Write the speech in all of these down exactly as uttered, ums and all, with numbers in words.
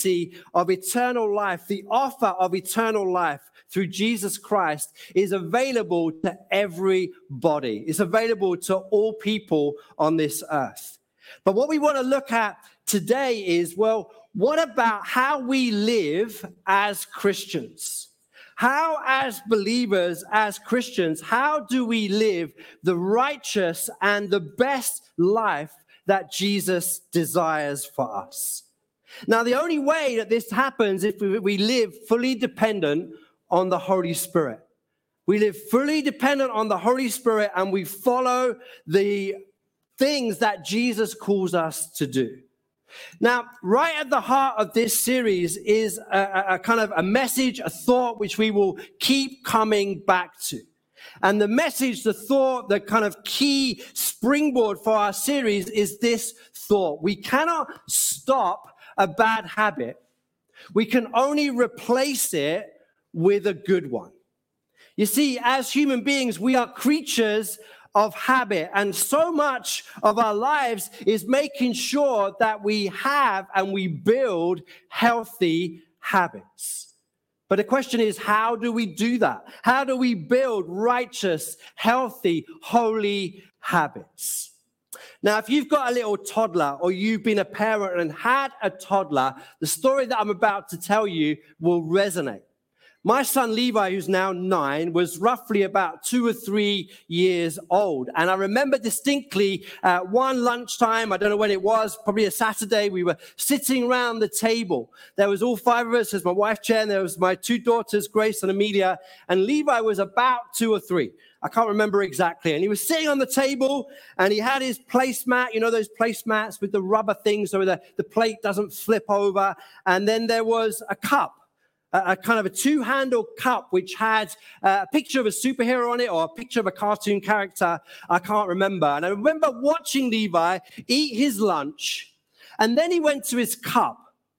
of eternal life, the offer of eternal life through Jesus Christ is available to everybody. It's available to all people on this earth. But what we want to look at today is, well, what about how we live as Christians? How, as believers, as Christians, how do we live the righteous and the best life that Jesus desires for us? Now, the only way that this happens is if we live fully dependent on the Holy Spirit. We live fully dependent on the Holy Spirit and we follow the things that Jesus calls us to do. Now, right at the heart of this series is a, a kind of a message, a thought, which we will keep coming back to. And the message, the thought, the kind of key springboard for our series is this thought. We cannot stop a bad habit. We can only replace it with a good one. You see, as human beings, we are creatures of habit, and so much of our lives is making sure that we have and we build healthy habits. But the question is, how do we do that? How do we build righteous, healthy, holy habits? Now, if you've got a little toddler or you've been a parent and had a toddler, the story that I'm about to tell you will resonate. My son Levi, who's now nine, was roughly about two or three years old. And I remember distinctly uh, one lunchtime, I don't know when it was, probably a Saturday, we were sitting around the table. There was all five of us, there's my wife, Jen, there was my two daughters, Grace and Amelia, and Levi was about two or three. I can't remember exactly. And he was sitting on the table and he had his placemat, you know, those placemats with the rubber things so the, the plate doesn't flip over. And then there was a cup. A, a kind of a two-handled cup which had a picture of a superhero on it or a picture of a cartoon character. I can't remember. And I remember watching Levi eat his lunch, and then he went to his cup,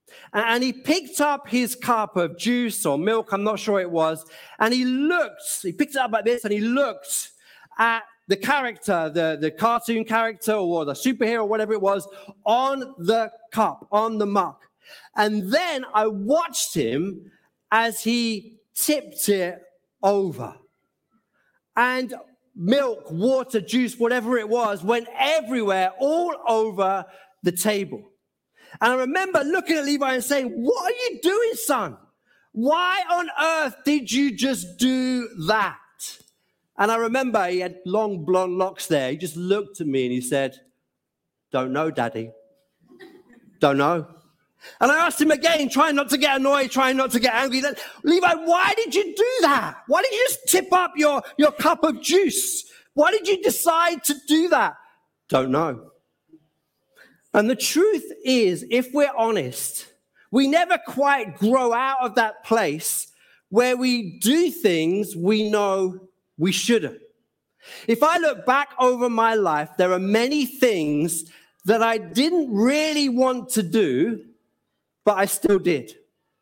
and he picked up his cup of juice or milk, I'm not sure it was, and he looked, he picked it up like this, and he looked at the character, the, the cartoon character or the superhero, whatever it was, on the cup, on the mug. And then I watched him as he tipped it over. And milk, water, juice, whatever it was, went everywhere, all over the table. And I remember looking at Levi and saying, "What are you doing, son? Why on earth did you just do that?" And I remember he had long blonde locks there. He just looked at me and he said, "Don't know, Daddy. Don't know." And I asked him again, trying not to get annoyed, trying not to get angry. "Levi, why did you do that? Why did you just tip up your, your cup of juice? Why did you decide to do that?" "Don't know." And the truth is, if we're honest, we never quite grow out of that place where we do things we know we shouldn't. If I look back over my life, there are many things that I didn't really want to do, but I still did.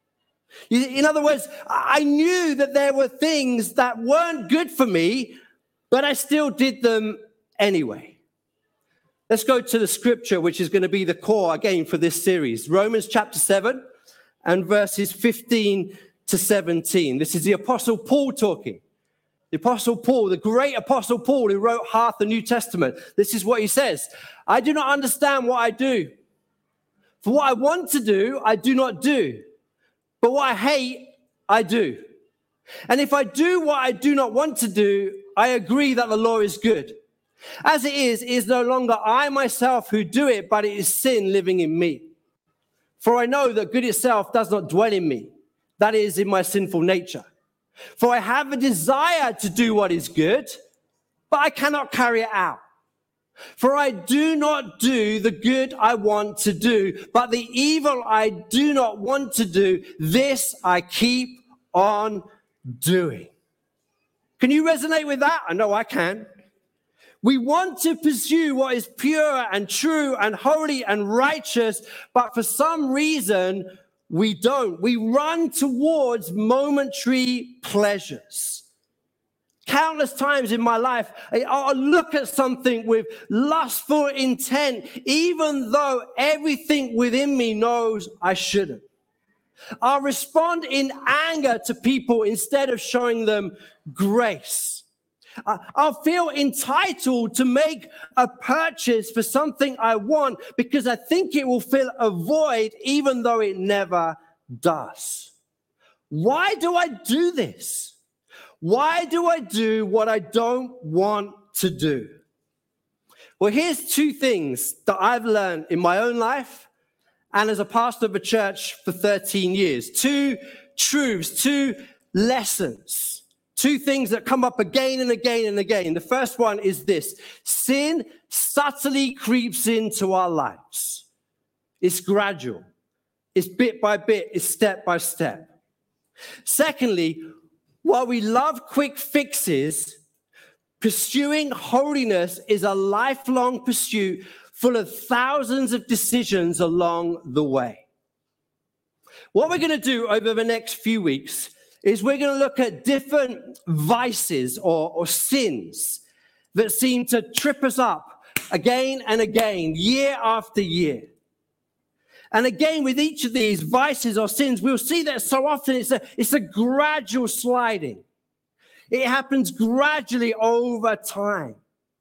In other words, I knew that there were things that weren't good for me, but I still did them anyway. Let's go to the scripture, which is going to be the core again for this series. Romans chapter seven and verses fifteen to seventeen. This is the Apostle Paul talking. The Apostle Paul, the great Apostle Paul who wrote half the New Testament. This is what he says. "I do not understand what I do. For what I want to do, I do not do. But what I hate, I do. And if I do what I do not want to do, I agree that the law is good. As it is, it is no longer I myself who do it, but it is sin living in me. For I know that good itself does not dwell in me, that is, in my sinful nature. For I have a desire to do what is good, but I cannot carry it out. For I do not do the good I want to do, but the evil I do not want to do, this I keep on doing." Can you resonate with that? I know I can. We want to pursue what is pure and true and holy and righteous, but for some reason, we don't. We run towards momentary pleasures. Countless times in my life, I'll look at something with lustful intent, even though everything within me knows I shouldn't. I'll respond in anger to people instead of showing them grace. I'll feel entitled to make a purchase for something I want because I think it will fill a void even though it never does. Why do I do this? Why do I do what I don't want to do? Well, here's two things that I've learned in my own life and as a pastor of a church for thirteen years. Two truths, two lessons, two things that come up again and again and again. The first one is this: sin subtly creeps into our lives. It's gradual. It's bit by bit. It's step by step. Secondly, while we love quick fixes, pursuing holiness is a lifelong pursuit full of thousands of decisions along the way. What we're going to do over the next few weeks is we're going to look at different vices or, or sins that seem to trip us up again and again, year after year. And again, with each of these vices or sins, we'll see that so often it's a, it's a gradual sliding. It happens gradually over time.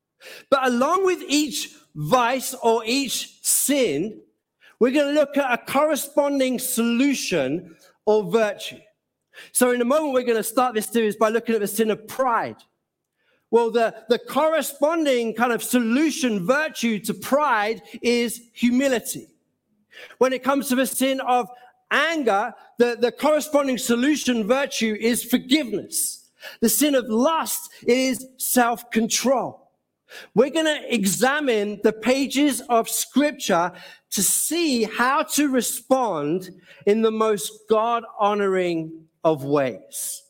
But along with each vice or each sin, we're going to look at a corresponding solution or virtue. So in a moment, we're going to start this series by looking at the sin of pride. Well, the, the corresponding kind of solution virtue to pride is humility. When it comes to the sin of anger, the, the corresponding solution virtue is forgiveness. The sin of lust is self-control. We're going to examine the pages of Scripture to see how to respond in the most God-honoring of ways.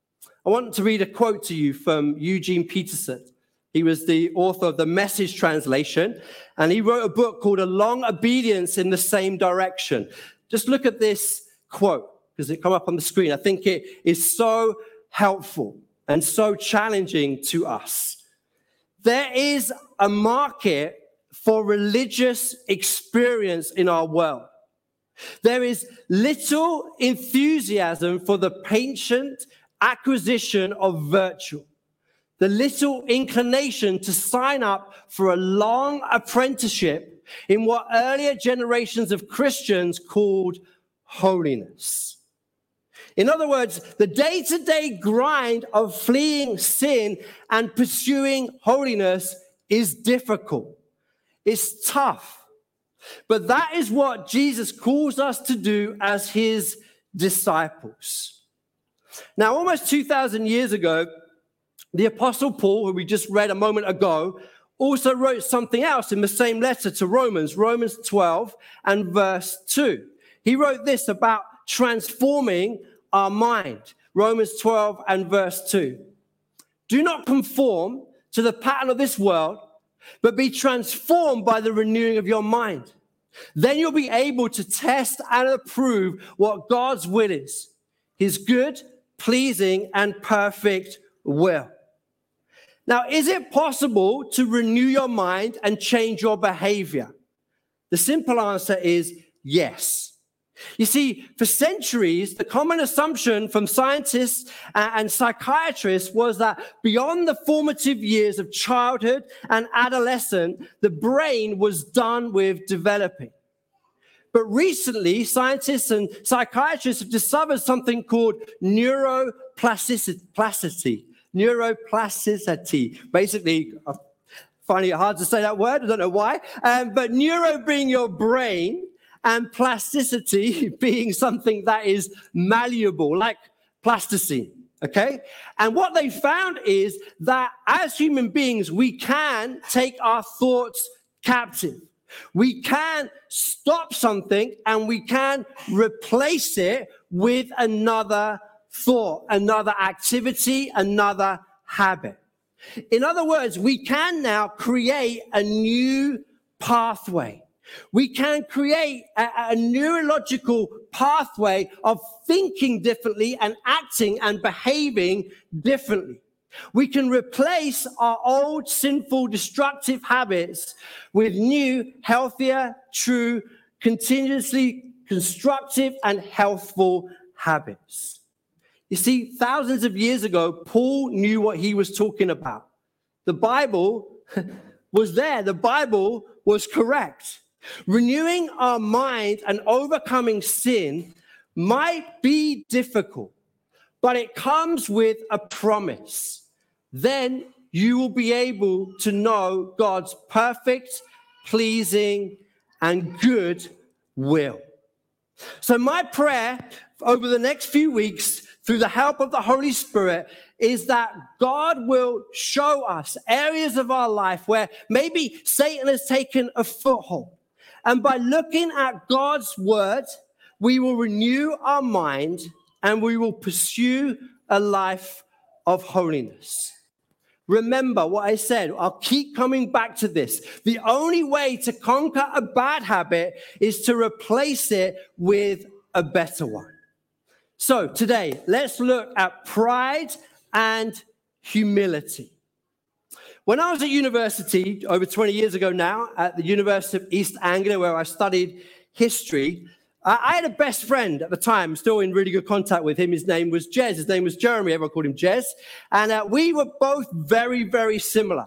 I want to read a quote to you from Eugene Peterson. He was the author of the Message translation, and he wrote a book called A Long Obedience in the Same Direction. Just look at this quote, because it come up on the screen. I think it is so helpful and so challenging to us. There is a market for religious experience in our world. There is little enthusiasm for the patient acquisition of virtue, the little inclination to sign up for a long apprenticeship in what earlier generations of Christians called holiness. In other words, the day-to-day grind of fleeing sin and pursuing holiness is difficult. It's tough. But that is what Jesus calls us to do as his disciples. Now, almost two thousand years ago, the Apostle Paul, who we just read a moment ago, also wrote something else in the same letter to Romans, Romans twelve and verse two. He wrote this about transforming our mind, Romans twelve and verse two. Do not conform to the pattern of this world, but be transformed by the renewing of your mind. Then you'll be able to test and approve what God's will is, his good, pleasing, and perfect will. Now, is it possible to renew your mind and change your behavior? The simple answer is yes. You see, for centuries, the common assumption from scientists and psychiatrists was that beyond the formative years of childhood and adolescence, the brain was done with developing. But recently, scientists and psychiatrists have discovered something called neuroplasticity. Neuroplasticity. Basically, I'm finding it hard to say that word. I don't know why. Um, but neuro being your brain, and plasticity being something that is malleable, like plasticine, okay? And what they found is that as human beings, we can take our thoughts captive. We can stop something and we can replace it with another thought, another activity, another habit. In other words, we can now create a new pathway. We can create a, a neurological pathway of thinking differently and acting and behaving differently. We can replace our old sinful, destructive habits with new, healthier, true, continuously constructive and healthful habits. You see, thousands of years ago, Paul knew what he was talking about. The Bible was there. The Bible was correct. Renewing our mind and overcoming sin might be difficult, but it comes with a promise. Then you will be able to know God's perfect, pleasing, and good will. So my prayer over the next few weeks, through the help of the Holy Spirit, is that God will show us areas of our life where maybe Satan has taken a foothold. And by looking at God's word, we will renew our mind and we will pursue a life of holiness. Remember what I said. I'll keep coming back to this. The only way to conquer a bad habit is to replace it with a better one. So today, let's look at pride and humility. When I was at university over twenty years ago now, at the University of East Anglia, where I studied history, I had a best friend at the time, still in really good contact with him. His name was Jez. His name was Jeremy. Everyone called him Jez. And uh, we were both very, very similar.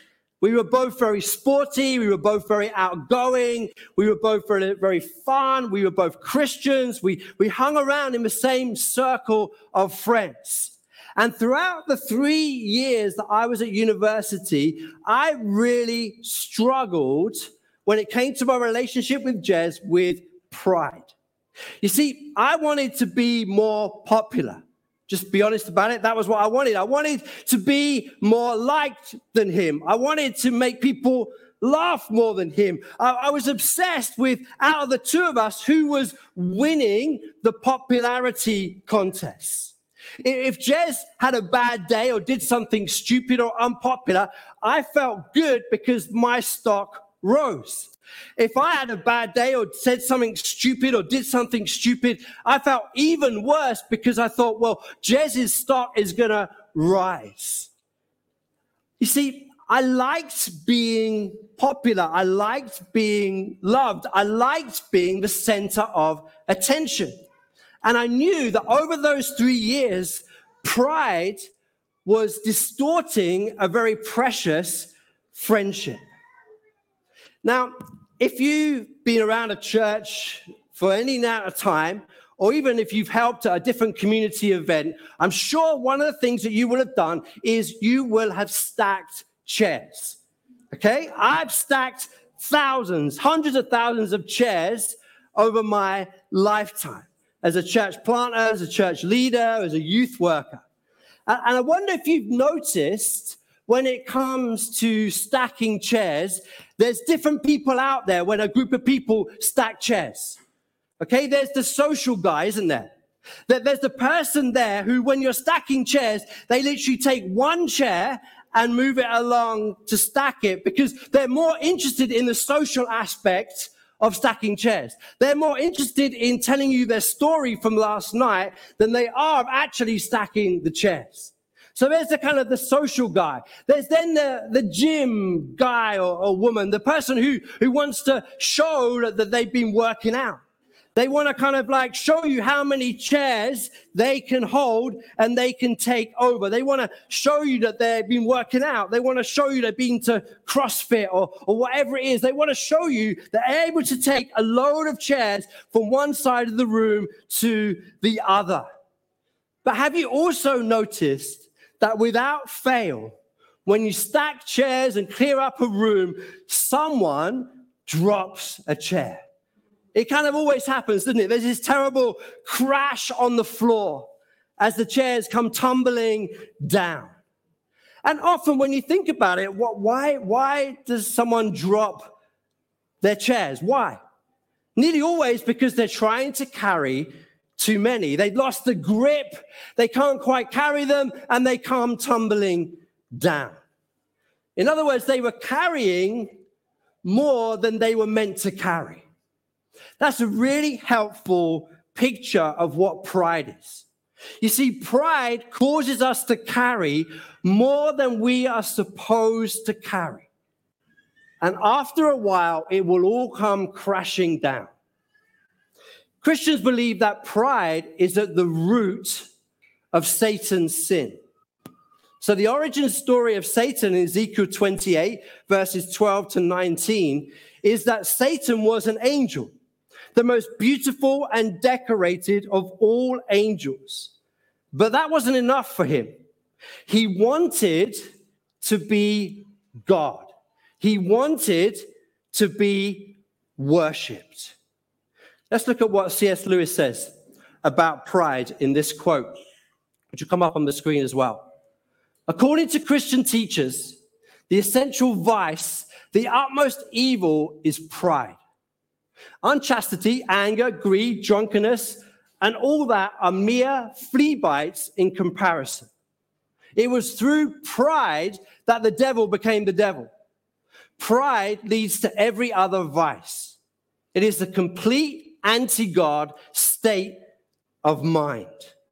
We were both very sporty. We were both very outgoing. We were both very, very fun. We were both Christians. We, we hung around in the same circle of friends. And throughout the three years that I was at university, I really struggled when it came to my relationship with Jez with pride. You see, I wanted to be more popular. Just be honest about it. That was what I wanted. I wanted to be more liked than him. I wanted to make people laugh more than him. I, I was obsessed with, out of the two of us, who was winning the popularity contest. If Jez had a bad day or did something stupid or unpopular, I felt good because my stock rose. If I had a bad day or said something stupid or did something stupid, I felt even worse because I thought, well, Jez's stock is going to rise. You see, I liked being popular. I liked being loved. I liked being the center of attention. And I knew that over those three years, pride was distorting a very precious friendship. Now, if you've been around a church for any amount of time, or even if you've helped at a different community event, I'm sure one of the things that you will have done is you will have stacked chairs. Okay? I've stacked thousands, hundreds of thousands of chairs over my lifetime as a church planter, as a church leader, as a youth worker. And I wonder if you've noticed when it comes to stacking chairs, there's different people out there when a group of people stack chairs. Okay, there's the social guy, isn't there? There's the person there who, when you're stacking chairs, they literally take one chair and move it along to stack it because they're more interested in the social aspect of stacking chairs. They're more interested in telling you their story from last night than they are of actually stacking the chairs. So there's the kind of the social guy. There's then the, the gym guy or, or woman, the person who, who wants to show that, that they've been working out. They want to kind of like show you how many chairs they can hold and they can take over. They want to show you that they've been working out. They want to show you they've been to CrossFit or, or whatever it is. They want to show you that they're able to take a load of chairs from one side of the room to the other. But have you also noticed that without fail, when you stack chairs and clear up a room, someone drops a chair? It kind of always happens, doesn't it? There's this terrible crash on the floor as the chairs come tumbling down. And often when you think about it, what, why, why does someone drop their chairs? Why? Nearly always because they're trying to carry too many. They've lost the grip, they can't quite carry them, and they come tumbling down. In other words, they were carrying more than they were meant to carry. That's a really helpful picture of what pride is. You see, pride causes us to carry more than we are supposed to carry. And after a while, it will all come crashing down. Christians believe that pride is at the root of Satan's sin. So the origin story of Satan in Ezekiel twenty-eight, verses twelve to nineteen, is that Satan was an angel, the most beautiful and decorated of all angels. But that wasn't enough for him. He wanted to be God. He wanted to be worshipped. Let's look at what C S Lewis says about pride in this quote, which will come up on the screen as well. According to Christian teachers, the essential vice, the utmost evil is pride. Unchastity, anger, greed, drunkenness, and all that are mere flea bites in comparison. It was through pride that the devil became the devil. Pride leads to every other vice. It is the complete anti-God state of mind.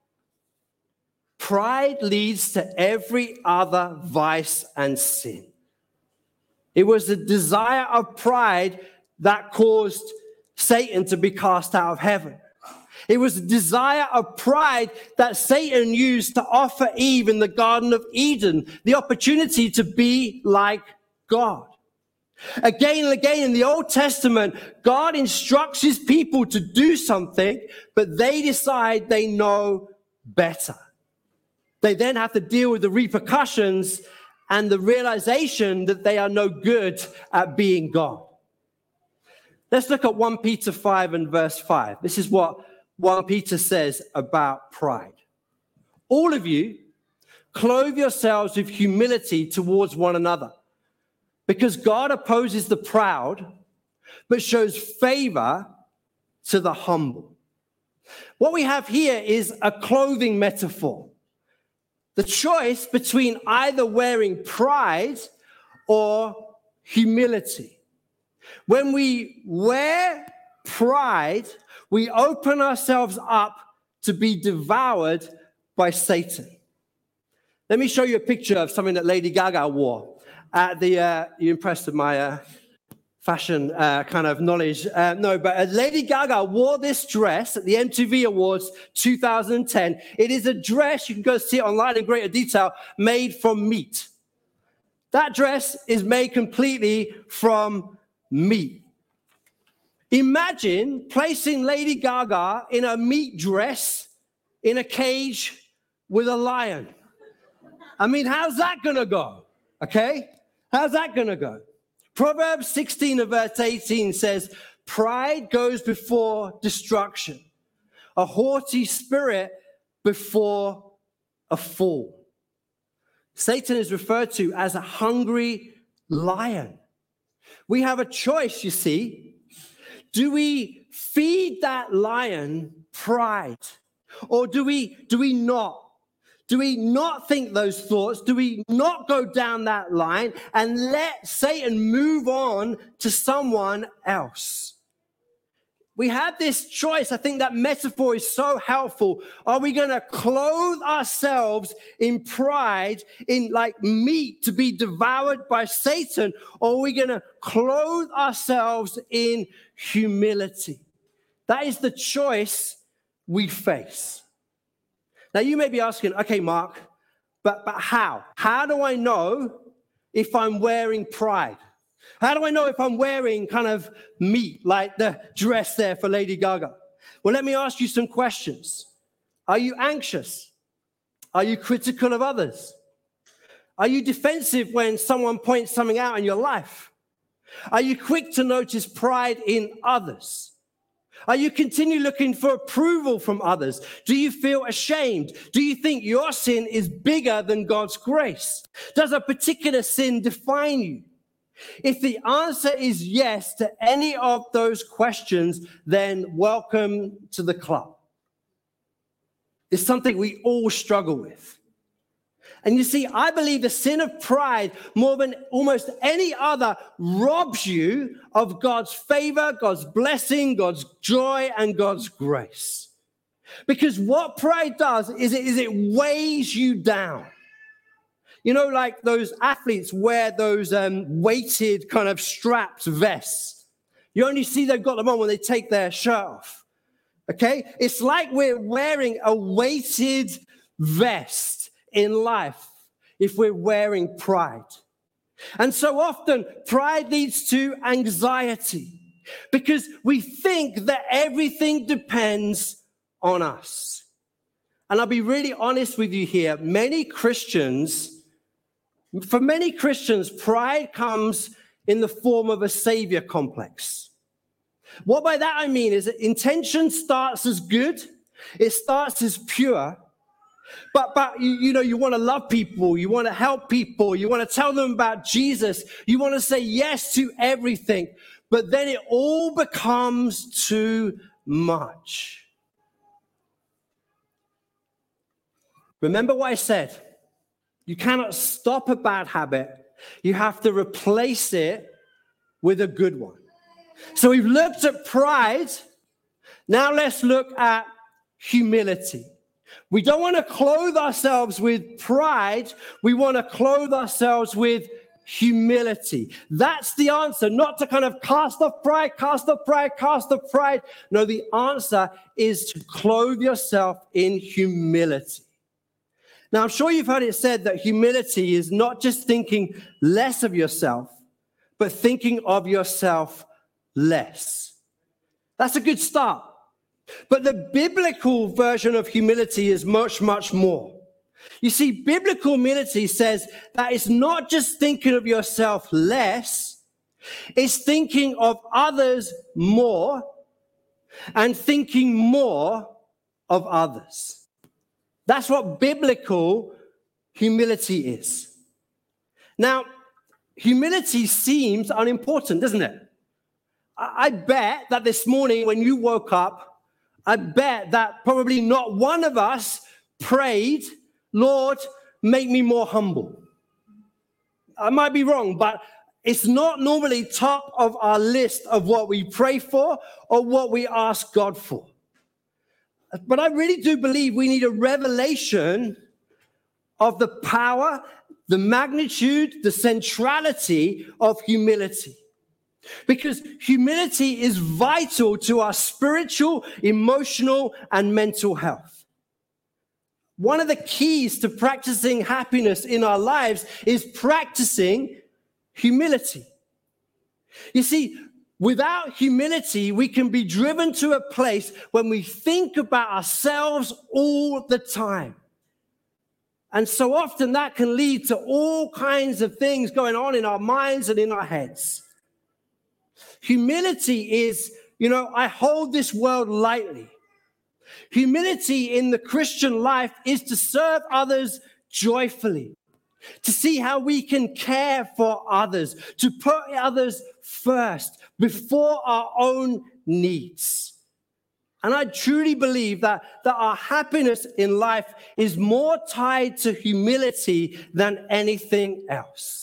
Pride leads to every other vice and sin. It was the desire of pride that caused Satan to be cast out of heaven. It was the desire of pride that Satan used to offer Eve in the Garden of Eden the opportunity to be like God. Again and again in the Old Testament, God instructs his people to do something, but they decide they know better. They then have to deal with the repercussions and the realization that they are no good at being God. Let's look at First Peter five and verse five. This is what First Peter says about pride. All of you, clothe yourselves with humility towards one another, because God opposes the proud, but shows favor to the humble. What we have here is a clothing metaphor. The choice between either wearing pride or humility. When we wear pride, we open ourselves up to be devoured by Satan. Let me show you a picture of something that Lady Gaga wore. At the, uh, you impressed with my uh, fashion uh, kind of knowledge. Uh, no, but uh, Lady Gaga wore this dress at the M T V Awards two thousand ten. It is a dress, you can go see it online in greater detail, made from meat. That dress is made completely from meat. Imagine placing Lady Gaga in a meat dress in a cage with a lion. I mean, how's that going to go? Okay? How's that going to go? Proverbs sixteen and verse eighteen says, pride goes before destruction, a haughty spirit before a fall. Satan is referred to as a hungry lion. We have a choice, you see. Do we feed that lion pride? Or do we, do we not? Do we not think those thoughts? Do we not go down that line and let Satan move on to someone else? We have this choice. I think that metaphor is so helpful. Are we going to clothe ourselves in pride, in like meat to be devoured by Satan? Or are we going to clothe ourselves in humility? That is the choice we face. Now, you may be asking, okay, Mark, but, but how? How do I know if I'm wearing pride? How do I know if I'm wearing kind of meat, like the dress there for Lady Gaga? Well, let me ask you some questions. Are you anxious? Are you critical of others? Are you defensive when someone points something out in your life? Are you quick to notice pride in others? Are you continually looking for approval from others? Do you feel ashamed? Do you think your sin is bigger than God's grace? Does a particular sin define you? If the answer is yes to any of those questions, then welcome to the club. It's something we all struggle with. And you see, I believe the sin of pride, more than almost any other, robs you of God's favor, God's blessing, God's joy, and God's grace. Because what pride does is it, is it weighs you down. You know, like those athletes wear those um, weighted kind of strapped vests. You only see they've got them on when they take their shirt off. Okay? It's like we're wearing a weighted vest in life if we're wearing pride. And so often, pride leads to anxiety because we think that everything depends on us. And I'll be really honest with you here. Many Christians, for many Christians, pride comes in the form of a savior complex. What by that I mean is that intention starts as good, it starts as pure, but, but you, you know, you want to love people, you want to help people, you want to tell them about Jesus, you want to say yes to everything, but then it all becomes too much. Remember what I said, you cannot stop a bad habit, you have to replace it with a good one. So we've looked at pride, now let's look at humility. We don't want to clothe ourselves with pride. We want to clothe ourselves with humility. That's the answer, not to kind of cast off pride, cast off pride, cast off pride. No, the answer is to clothe yourself in humility. Now, I'm sure you've heard it said that humility is not just thinking less of yourself, but thinking of yourself less. That's a good start. But the biblical version of humility is much, much more. You see, biblical humility says that it's not just thinking of yourself less, it's thinking of others more and thinking more of others. That's what biblical humility is. Now, humility seems unimportant, doesn't it? I bet that this morning when you woke up, I bet that probably not one of us prayed, Lord, make me more humble. I might be wrong, but it's not normally top of our list of what we pray for or what we ask God for. But I really do believe we need a revelation of the power, the magnitude, the centrality of humility. Because humility is vital to our spiritual, emotional, and mental health. One of the keys to practicing happiness in our lives is practicing humility. You see, without humility, we can be driven to a place when we think about ourselves all the time. And so often that can lead to all kinds of things going on in our minds and in our heads. Humility is, you know, I hold this world lightly. Humility in the Christian life is to serve others joyfully, to see how we can care for others, to put others first before our own needs. And I truly believe that, that our happiness in life is more tied to humility than anything else.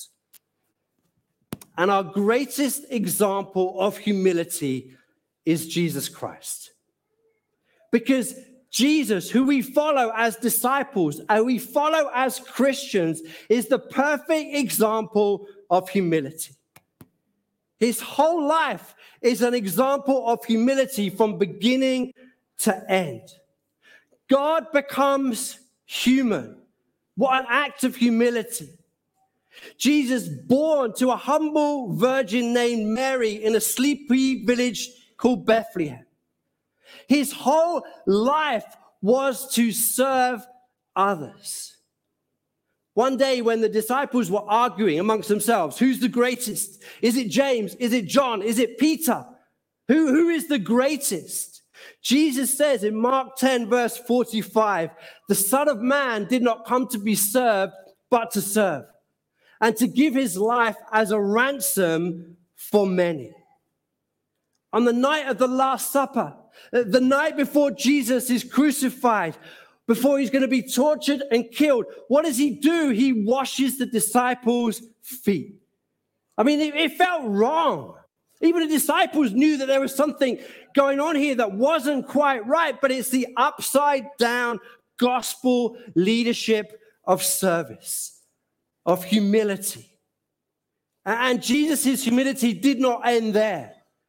And our greatest example of humility is Jesus Christ. Because Jesus, who we follow as disciples and we follow as Christians, is the perfect example of humility. His whole life is an example of humility from beginning to end. God becomes human. What an act of humility. Jesus, born to a humble virgin named Mary in a sleepy village called Bethlehem. His whole life was to serve others. One day when the disciples were arguing amongst themselves, who's the greatest? Is it James? Is it John? Is it Peter? Who, who is the greatest? Jesus says in Mark ten, verse forty-five, the Son of Man did not come to be served, but to serve, and to give his life as a ransom for many. On the night of the Last Supper, the night before Jesus is crucified, before he's going to be tortured and killed, what does he do? He washes the disciples' feet. I mean, it, it felt wrong. Even the disciples knew that there was something going on here that wasn't quite right, but it's the upside down gospel leadership of service, of humility. And Jesus' humility did not end there.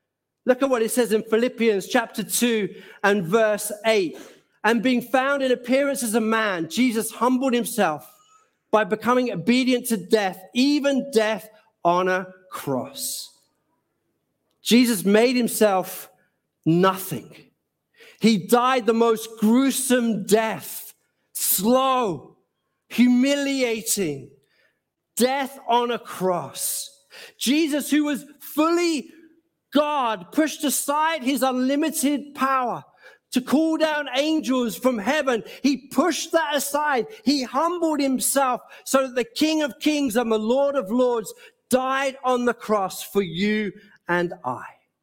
Look at what it says in Philippians chapter two and verse eight. And being found in appearance as a man, Jesus humbled himself by becoming obedient to death, even death on a cross. Jesus made himself nothing. He died the most gruesome death, slow, humiliating death on a cross. Jesus, who was fully God, pushed aside his unlimited power to call down angels from heaven. He pushed that aside. He humbled himself so that the King of Kings and the Lord of Lords died on the cross for you and I.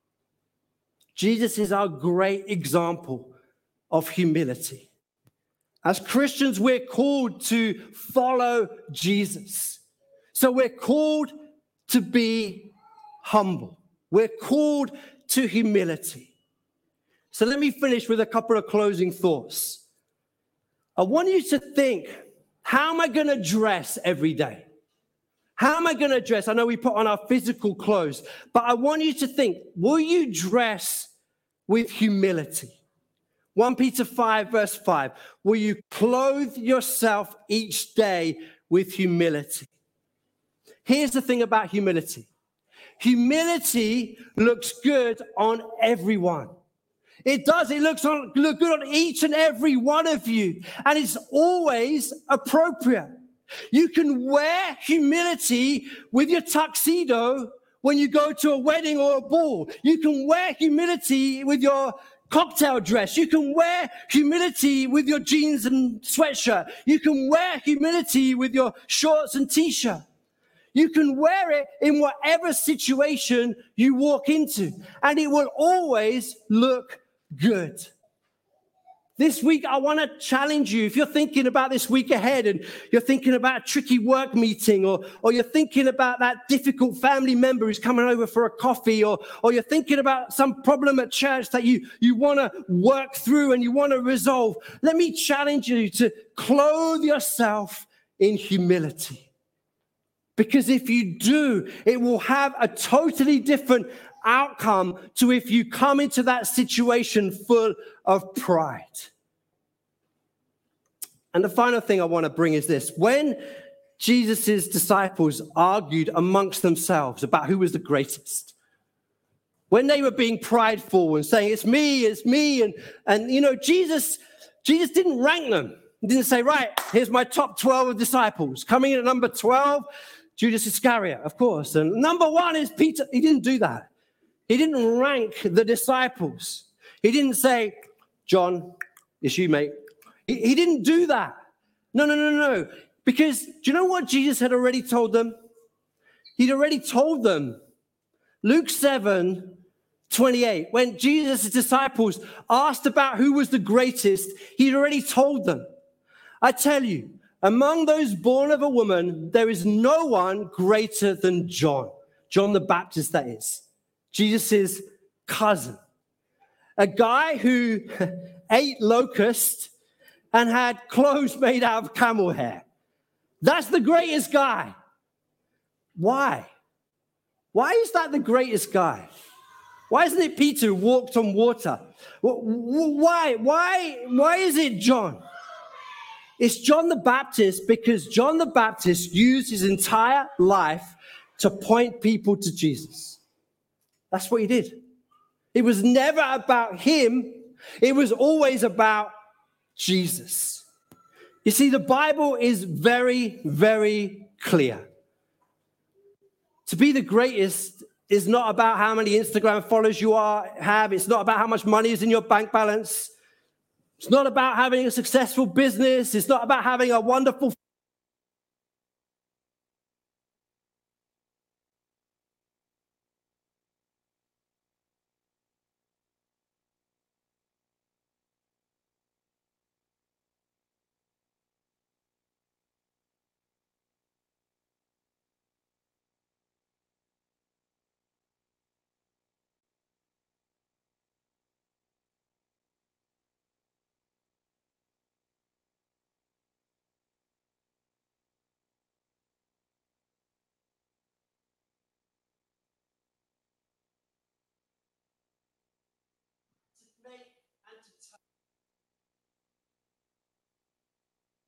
Jesus is our great example of humility. As Christians, we're called to follow Jesus. So we're called to be humble. We're called to humility. So let me finish with a couple of closing thoughts. I want you to think, how am I going to dress every day? How am I going to dress? I know we put on our physical clothes, but I want you to think, will you dress with humility? First Peter five, verse five, will you clothe yourself each day with humility? Here's the thing about humility. Humility looks good on everyone. It does. It looks on, look good on each and every one of you. And it's always appropriate. You can wear humility with your tuxedo when you go to a wedding or a ball. You can wear humility with your cocktail dress. You can wear humility with your jeans and sweatshirt. You can wear humility with your shorts and t-shirt. You can wear it in whatever situation you walk into, and it will always look good. This week, I want to challenge you. If you're thinking about this week ahead and you're thinking about a tricky work meeting, or, or you're thinking about that difficult family member who's coming over for a coffee, or, or you're thinking about some problem at church that you, you want to work through and you want to resolve, let me challenge you to clothe yourself in humility. Because if you do, it will have a totally different outcome to if you come into that situation full of pride. And the final thing I want to bring is this. When Jesus' disciples argued amongst themselves about who was the greatest, when they were being prideful and saying, it's me, it's me, and, and you know, Jesus, Jesus didn't rank them. He didn't say, right, here's my top twelve disciples. Coming in at number twelve, Judas Iscariot, of course. And number one is Peter. He didn't do that. He didn't rank the disciples. He didn't say, John, it's you, mate. He, he didn't do that. No, no, no, no. Because do you know what Jesus had already told them? He'd already told them. Luke seven twenty-eight, when Jesus' disciples asked about who was the greatest, he'd already told them. I tell you, among those born of a woman, there is no one greater than John. John the Baptist, that is. Jesus' cousin. A guy who ate locusts and had clothes made out of camel hair. That's the greatest guy. Why? Why is that the greatest guy? Why isn't it Peter who walked on water? Why? Why? Why is it John? It's John the Baptist because John the Baptist used his entire life to point people to Jesus. That's what he did. It was never about him. It was always about Jesus. You see, the Bible is very, very clear. To be the greatest is not about how many Instagram followers you are, have. It's not about how much money is in your bank balance. It's not about having a successful business. It's not about having a wonderful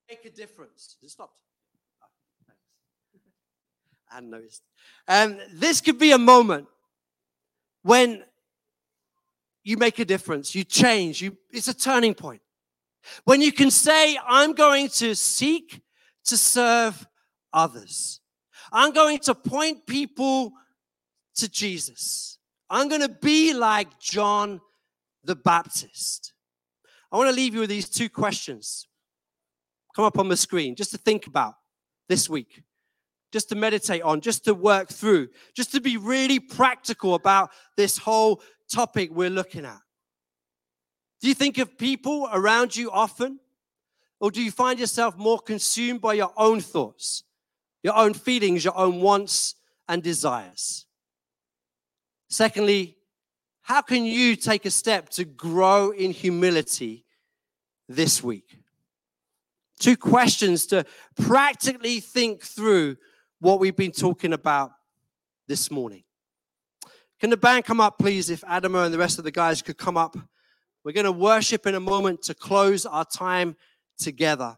Make a difference. It stopped. Oh, thanks. I hadn't noticed. Um, this could be a moment when you make a difference, you change, you, it's a turning point. When you can say, I'm going to seek to serve others. I'm going to point people to Jesus. I'm going to be like John the Baptist. I want to leave you with these two questions. Come up on the screen, just to think about this week, just to meditate on, just to work through, just to be really practical about this whole topic we're looking at. Do you think of people around you often? Or do you find yourself more consumed by your own thoughts, your own feelings, your own wants and desires? Secondly, how can you take a step to grow in humility this week? Two questions to practically think through what we've been talking about this morning. Can the band come up, please, if Adama and the rest of the guys could come up? We're going to worship in a moment to close our time together.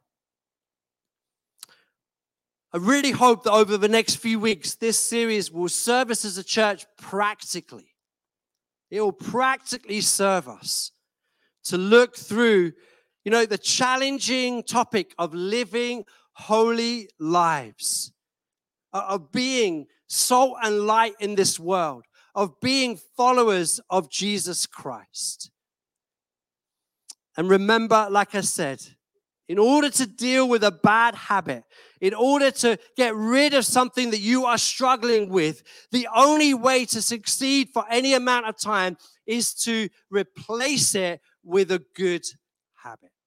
I really hope that over the next few weeks, this series will serve us as a church practically. It will practically serve us to look through, you know, the challenging topic of living holy lives, of being salt and light in this world, of being followers of Jesus Christ. And remember, like I said, in order to deal with a bad habit, in order to get rid of something that you are struggling with, the only way to succeed for any amount of time is to replace it with a good habit.